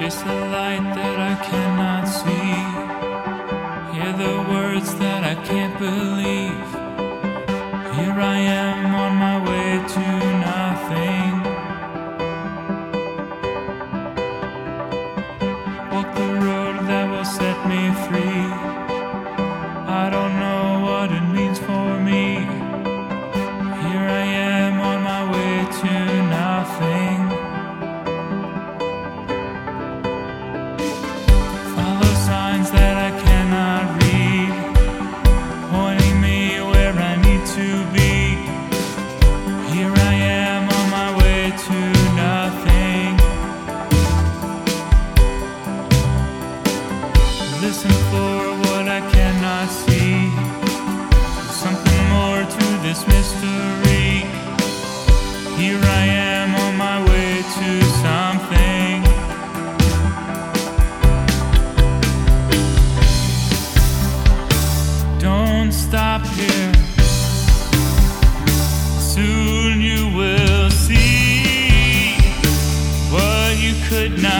Taste the light that I cannot see. Hear the words that I can't believe. Here I am on my way to nothing. Walk the road that will set me free. I don't know what it means for me. Here I am on my way to nothing. Follow signs that I cannot read, pointing me where I need to be. Here I am on my way to nothing. Listen for what I cannot see. There's something more to this mystery. Here I am on my way to something. Don't stop here. Soon you will see what you could not